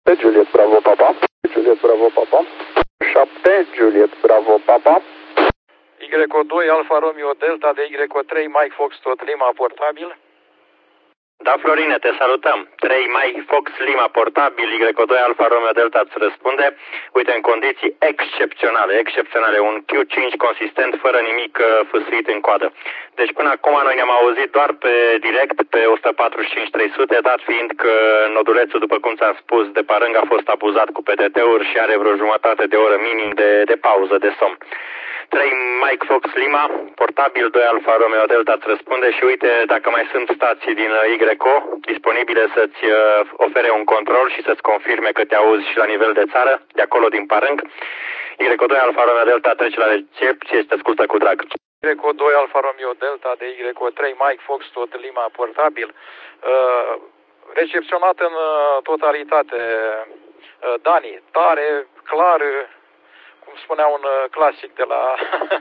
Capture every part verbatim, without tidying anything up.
Juliet Bravo Papa. Juliet Bravo Papa. șapte Juliet Bravo Papa. Y O doi Alfa Romeo Delta de Y O trei Mike Fox tot Lima portabil. Da, Florine, te salutăm. trei Mike Fox Lima portabil, Y O doi Alfa Romeo Delta îți răspunde. Uite, în condiții excepționale, excepționale, un Q cinci consistent, fără nimic uh, fâsâit în coadă. Deci până acum noi ne-am auzit doar pe direct, pe o sută patruzeci și cinci trei sute, dat fiind că nodulețul, după cum ți-am spus, de parâng a fost abuzat cu P T T-uri și are vreo jumătate de oră minim de, de pauză, de somn. trei Mike Fox Lima, portabil, doi Alfa Romeo Delta îți răspunde și uite, dacă mai sunt stații din Y O disponibile să-ți ofere un control și să-ți confirme că te auzi și la nivel de țară, de acolo din Parâng. Y O doi Alfa Romeo Delta trece la recepție și te ascultă cu drag. Y O doi Alfa Romeo Delta de Y O trei Mike Fox tot Lima portabil, uh, recepționat în uh, totalitate, uh, Dani, tare, clar, cum spunea un clasic de la,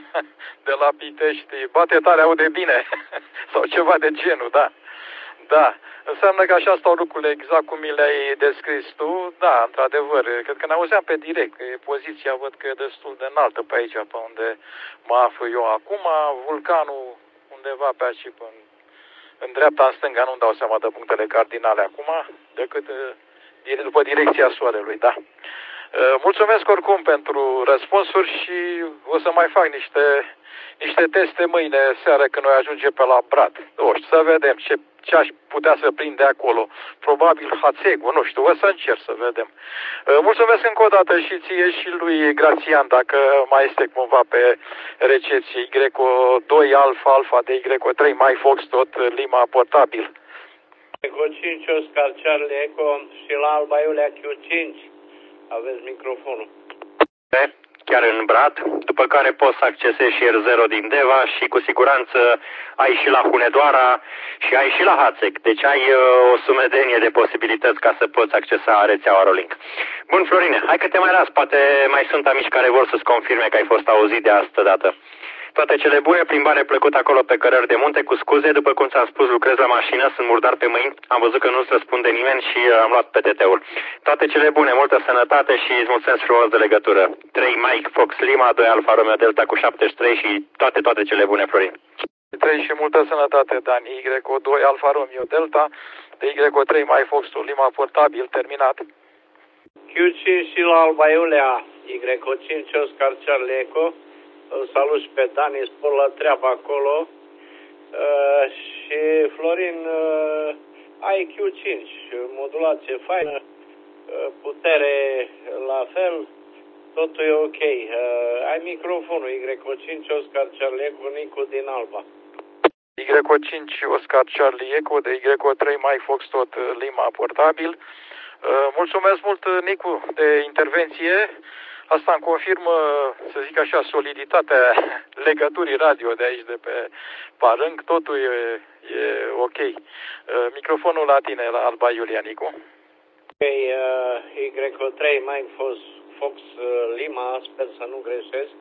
de la Pitești, bate tare, aude bine, sau ceva de genul, da. Da, înseamnă că așa stau lucrurile exact cum mi le-ai descris tu, da, într-adevăr, cred că ne auzeam pe direct, că poziția văd că e destul de înaltă pe aici, pe unde mă aflu eu acum, vulcanul undeva pe aici, în, în dreapta, în stânga, nu-mi dau seama de punctele cardinale acum, decât după direcția soarelui, da. Mulțumesc oricum pentru răspunsuri și o să mai fac niște, niște teste mâine seară când noi ajungem pe la Brad. Nu știu, să vedem ce, ce aș putea să prind de acolo. Probabil Hațegu, nu știu, o să încerc să vedem. Mulțumesc încă o dată și ție și lui Grațian, dacă mai este cumva pe recepție. Y O doi Alfa, Alfa de Y O trei, Mike Fox tot Lima portabil. Y O cinci Oscar Charlie Echo și la Alba Iulia Q cinci. Aveți microfonul. Chiar în Brad, după care poți să accesezi și R zero din Deva și cu siguranță ai și la Hunedoara și ai și la Hațeg. Deci ai uh, o sumedenie de posibilități ca să poți accesa rețeaua Rolink. Bun, Florine, hai că te mai las, poate mai sunt amici care vor să-ți confirme că ai fost auzit de astă dată. Toate cele bune, plimbare plăcută acolo pe cărări de munte, cu scuze, după cum ți-am spus, lucrez la mașină, sunt murdar pe mâini, am văzut că nu-ți răspunde nimeni și uh, am luat P T T-ul. Toate cele bune, multă sănătate și îți mulțumesc frumos de legătură. trei Mike Fox Lima, doi Alfa Romeo Delta cu șaptezeci și trei și toate, toate cele bune, Florin. trei și multă sănătate, Dani. Y O doi Alfa Romeo Delta, de Y O trei Mike Fox Lima portabil, terminat. Q cinci și la Alba Iulia, Y O cinci Oscar Charlie Echo. Îl salut și pe Dani, spor la treabă acolo. Uh, și Florin, uh, ai Q cinci, modulație faină, uh, putere la fel, totul e ok. Uh, ai microfonul Y O cinci Oscar Charlie Echo, Nicu din Alba. Y O cinci Oscar Charlie Echo de Y O trei Mike Fox tot Lima portabil. Uh, mulțumesc mult, Nicu, de intervenție. Asta îmi confirmă, să zic așa, soliditatea legăturii radio de aici, de pe Parâng. Totul e, e ok. Microfonul la tine, la Alba Iulia, Nicu. Ok, uh, Y O trei Mike Fox, Fox uh, Lima, sper să nu greșesc.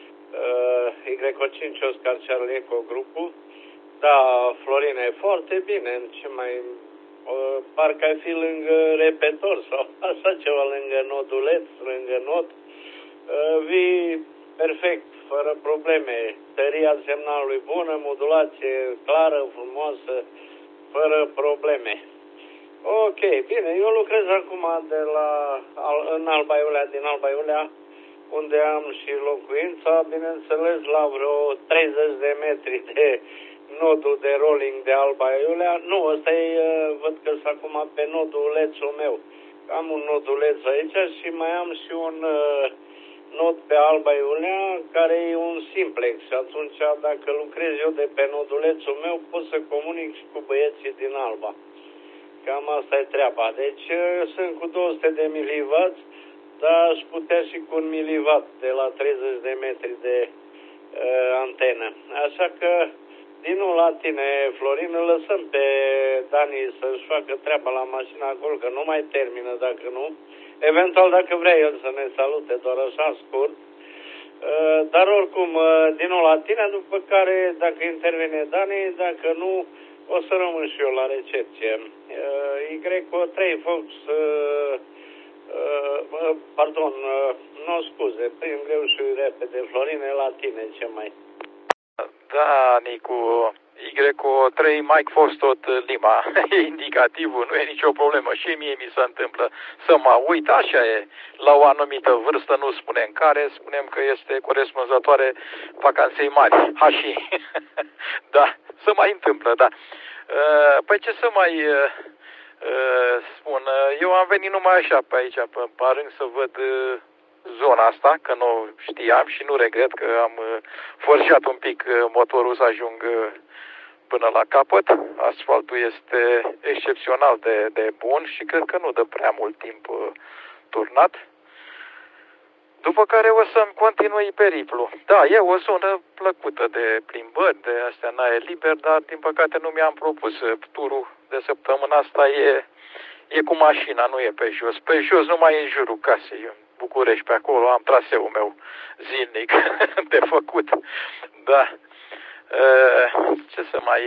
Uh, Y O cinci Oscar Charlie Echo grupul. Da, Florine, foarte bine. Ce mai... Uh, parcă ai fi lângă repetor sau așa ceva, lângă noduleț, lângă not. Uh, vii perfect, fără probleme, tăria semnalului bună, modulație clară, frumoasă, fără probleme. Ok, bine, eu lucrez acum de la, în Alba Iulia, din Alba Iulia, unde am și locuința, bineînțeles, la vreo treizeci de metri de nodul de rolling de Alba Iulia. Nu, ăsta e, văd că sunt acum pe nodulețul meu. Am un noduleț aici și mai am și un uh, nod pe Alba Iulia, care e un simplex. Și atunci, dacă lucrez eu de pe nodulețul meu, pot să comunic și cu băieții din Alba. Cam asta e treaba. Deci sunt cu două sute de milivați, dar aș putea și cu un milivat de la treizeci de metri de uh, antenă. Așa că, din nou la tine, Florin, îl lăsăm pe Dani să-și facă treaba la mașină acolo, că nu mai termină dacă nu. Eventual, dacă vrea el să ne salute, doar așa scurt. Uh, dar oricum, uh, din nou la tine, după care, dacă intervine Dani, dacă nu, o să rămân și eu la recepție. Uh, Y O trei Fox uh, pardon, nu scuze, prin greu și repede, Florine, la tine, ce mai? Da, Nicu, Y trei Mike Foxtrot Lima, e indicativul, nu e nicio problemă. Și mie mi se întâmplă să mă uit, așa e, la o anumită vârstă, nu spunem care, spunem că este corespunzătoare vacanței mari, hași. Da, se mai întâmplă, da. Păi ce să mai spun, eu am venit numai așa pe aici, pe Parâng, să văd zona asta, că nu știam și nu regret că am forjat un pic motorul să ajung până la capăt. Asfaltul este excepțional de, de bun și cred că nu dă prea mult timp turnat. După care o să-mi continui periplu. Da, e o zonă plăcută de plimbări, de astea n-aer liber, dar din păcate nu mi-am propus. Turul de săptămâna asta e, e cu mașina, nu e pe jos. Pe jos numai în jurul casei, în București, pe acolo am traseul meu zilnic de făcut. Da. Ce să mai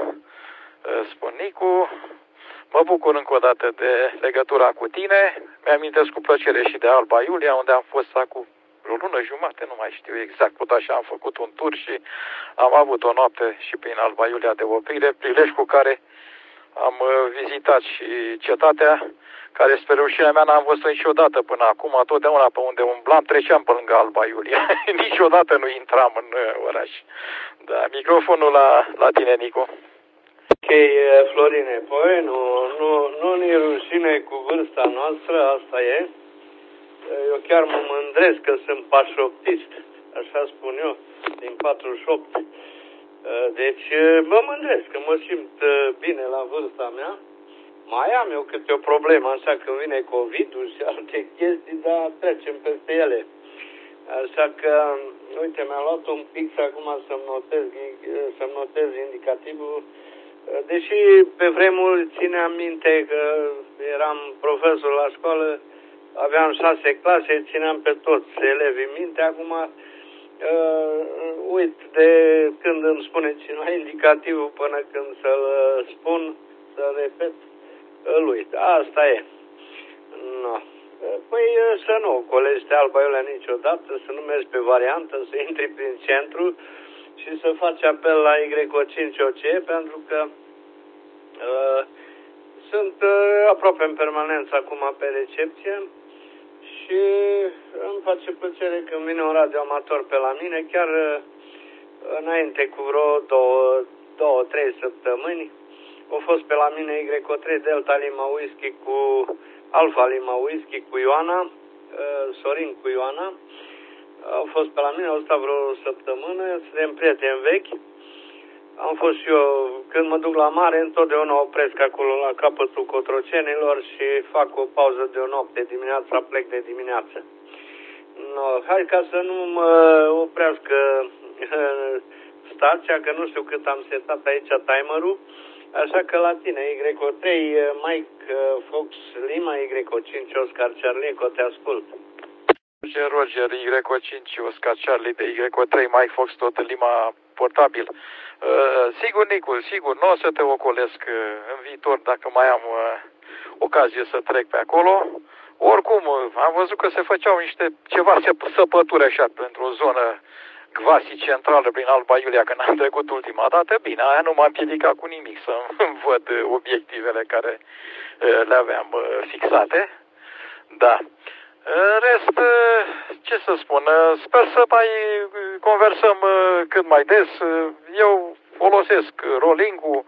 spun, Nicu? Mă bucur încă o dată de legătura cu tine. Mi-amintesc cu plăcere și de Alba Iulia, unde am fost acum o lună jumate, nu mai știu exact, tot așa am făcut un tur și am avut o noapte și prin Alba Iulia de oprire, prilej cu care am vizitat și cetatea, care spre rușinea mea n-am văzut niciodată până acum, totdeauna pe unde umblam treceam pe lângă Alba Iulia, niciodată nu intram în oraș. Da, microfonul la, la tine, Nicu. Ok, Florine, păi nu, nu, nu ne rușine cu vârsta noastră, asta e. Eu chiar mă mândresc că sunt pașoptist, așa spun eu, din patruzeci și opt. Deci mă mândresc că mă simt bine la vârsta mea. Mai am eu câte o problemă, așa când vine COVID-ul și alte chestii, dar trecem peste ele. Așa că, uite, mi-am luat un pix acum să-mi notez, să-mi notez indicativul. Deși pe vremuri țineam minte că eram profesor la școală, aveam șase clase, țineam pe toți elevii minte, acum uh, uit de când îmi spune cineva indicativul până când să-l spun, să repet, îl uit. Asta e. No. Păi să nu colești Alba Iulia niciodată, să nu mergi pe variantă, să intri prin centru și să faci apel la Y cinci O C, pentru că uh, sunt uh, aproape în permanență acum pe recepție și îmi face plăcere când vine un radioamator pe la mine, chiar uh, înainte cu vreo două, două, trei săptămâni, a fost pe la mine Y trei Delta Lima Whisky cu Alfa Lima Whisky cu Ioana, uh, Sorin cu Ioana. Au fost pe la mine, au stat vreo săptămână, suntem prieteni vechi. Am fost și eu, când mă duc la mare, întotdeauna opresc acolo la capătul Cotrocenilor și fac o pauză de o noapte, dimineața plec de dimineață. No, hai ca să nu mă oprească stația, că nu știu cât am setat aici timerul, așa că la tine, Y trei Mike Fox Lima, Y cinci Oscar Charlie, că te ascult. Roger, Roger, Y cinci Oscar Charlie de Y trei Mike Fox tot Lima portabil. Uh, sigur, Nicu, sigur, nu o să te ocolesc uh, în viitor dacă mai am uh, ocazie să trec pe acolo. Oricum, uh, am văzut că se făceau niște ceva săpături așa pentru o zonă quasi centrală prin Alba Iulia când am trecut ultima dată. Bine, aia nu m-a împiedicat cu nimic să văd uh, obiectivele care uh, le aveam uh, fixate. Da. În rest, ce să spun, sper să mai conversăm cât mai des. Eu folosesc rolling-ul,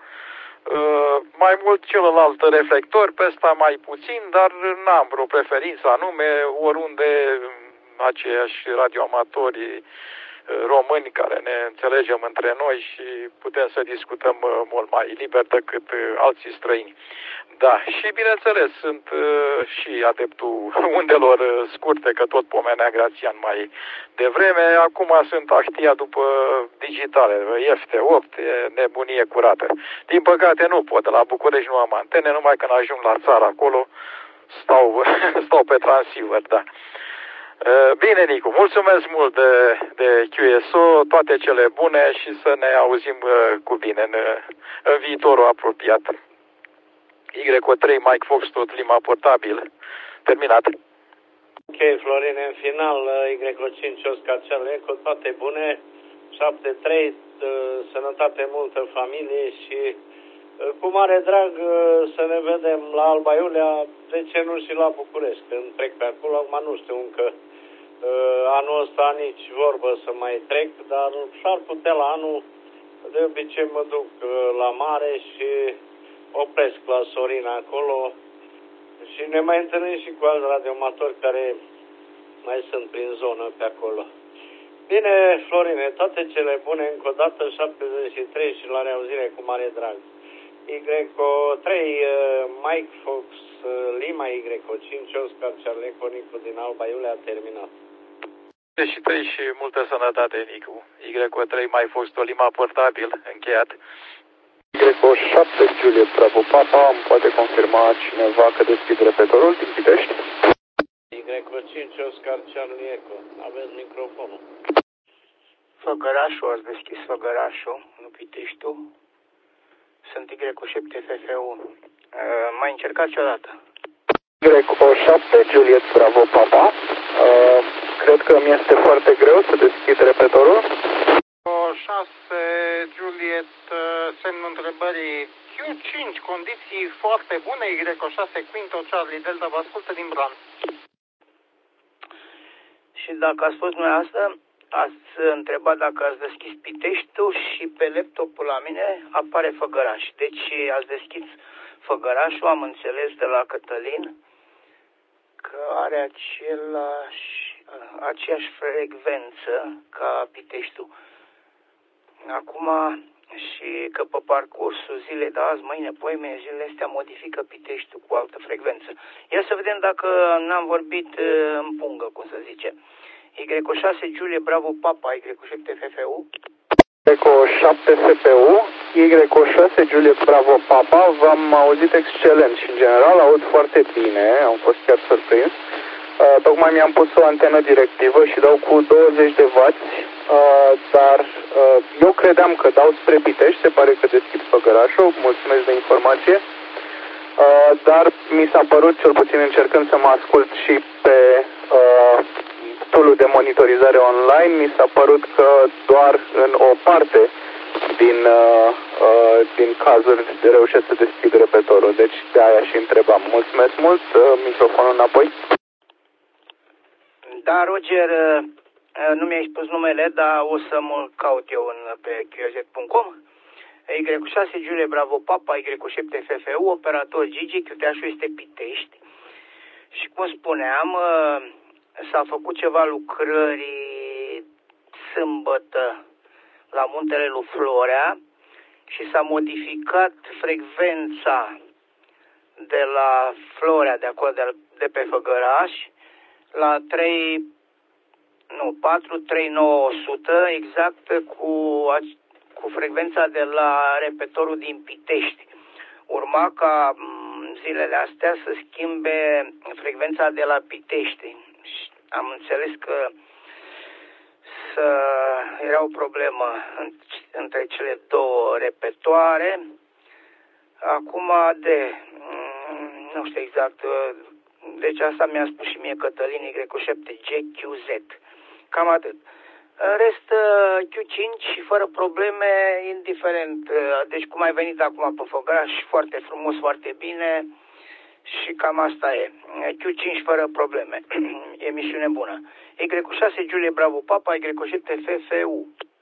mai mult celălalt reflector, pe ăsta mai puțin, dar n-am vreo preferință anume, oriunde aceiași radioamatori români care ne înțelegem între noi și putem să discutăm mult mai liber decât alții străini. Da, și bineînțeles, sunt uh, și adeptul undelor scurte, că tot pomenea Grațian mai devreme. Acum sunt ahtia după digitale, F T opt, e nebunie curată. Din păcate nu pot, la București nu am antene, numai când ajung la țară acolo stau, stau pe transceiver, da. Bine, Nicu, mulțumesc mult de, de Q S O, toate cele bune și să ne auzim cu bine în, în viitorul apropiat. Y trei Mike Fox tot Lima portabil. Terminat. Ok, Florin, în final, Y cinci Oscar Charlie Echo, toate bune, șapte trei, sănătate multă, familie și cu mare drag să ne vedem la Alba Iulia, de ce nu și la București, când trec pe acolo. Acum nu știu încă anul ăsta nici vorbă să mai trec, dar s-ar putea la anul, de obicei mă duc la mare și opresc la Sorina acolo și ne mai întâlnim și cu alți radioamatori care mai sunt prin zonă pe acolo. Bine, Florine, toate cele bune, încă o dată, șaptezeci și trei și la reauzire cu mare drag. Y trei, Mike Fox, Lima, Y cinci, Oscar Charlie Echo, Nicu din Alba Iulia, a terminat. șaptezeci și trei și multă sănătate, Nicu. Y trei, Mike Fox, Lima, portabil, încheiat. Y șapte, Juliet Bravo Papa, îmi poate confirma cineva că deschid repetorul din Pitești? Y cinci, Oscar Charlie Echo, aveți microfonul. Făgărașul, ați deschis Făgărașul, nu Piteștiul. Sunt Y șapte F F U. Uh, mai încercați odată. Y șapte, Juliet Bravo Papa. Uh, cred că mi este foarte greu să deschid repetorul. șase, Juliet, semnul întrebării. Q cinci, condiții foarte bune. Y șase, Quinto, Charlie Delta, vă ascultă din Bran. Și dacă ați fost dumneavoastră, ați întrebat dacă ați deschis Piteștiul și pe laptopul la mine apare Făgăraș. Deci ați deschis Făgărașul, am înțeles de la Cătălin că are același, aceeași frecvență ca Piteștiul. Acum și că pe parcursul zilei de azi, mâine, poimine, zilele astea modifică Piteștiul cu altă frecvență. Ia să vedem dacă n-am vorbit în pungă, cum să zice. Y șase, Julie, Bravo, Papa, Y șapte, F F U. Y șapte, F P U, Y șase, Juliet Bravo Papa, v-am auzit excelent și în general aud foarte bine, am fost chiar surprins. Uh, tocmai mi-am pus o antenă directivă și dau cu douăzeci de wați, uh, dar uh, eu credeam că dau spre Pitești, se pare că deschid Făgărașul, mulțumesc de informație, uh, dar mi s-a părut, cel puțin încercând să mă ascult și pe uh, tool-ul de monitorizare online, mi s-a părut că doar în o parte din, uh, uh, din cazuri reușesc să deschid repetorul, deci de aia și întrebam. Mulțumesc mult, uh, microfonul înapoi. Da, Roger, nu mi-ai spus numele, dar o să mă caut eu în, pe Q Z punct com. Y șase, Julie, Bravo, Papa, Y șapte, F F U, operator Gigi, Q T H-ul este Pitești. Și cum spuneam, s-a făcut ceva lucrări sâmbătă la muntele lui Florea și s-a modificat frecvența de la Florea, de acolo, de, de pe Făgăraș, la trei, nu, patru trei nouă o sută, exact cu, cu frecvența de la repetorul din Pitești. Urma ca zilele astea să schimbe frecvența de la Pitești. Am înțeles că să, era o problemă între cele două repetoare. Acum de, nu știu exact, deci asta mi-a spus și mie Cătălin, Y șapte G Q Z. Cam atât. În rest, Q cinci, fără probleme, indiferent. Deci cum ai venit acum pe Făgăraș, foarte frumos, foarte bine și cam asta e. Q cinci fără probleme. Emisiune bună. Y șase, Julie, Bravo, Papa, Y șapte, F F U.